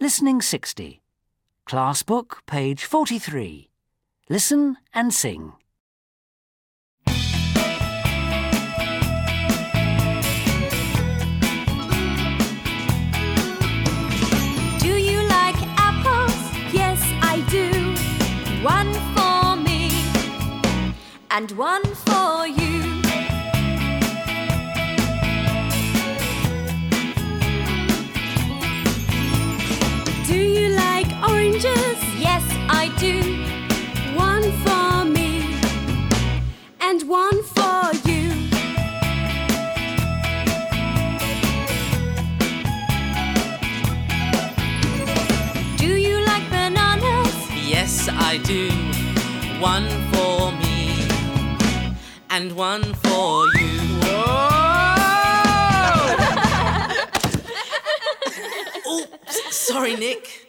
Listening 60. Class book, page 43. Listen and sing. Do you like apples? Yes, I do. One for me and one for you. Do you like oranges? Yes, I do. One for me and one for you. Do you like bananas? Yes, I do. One for me and one for you. Whoa! Oops, sorry, Nick.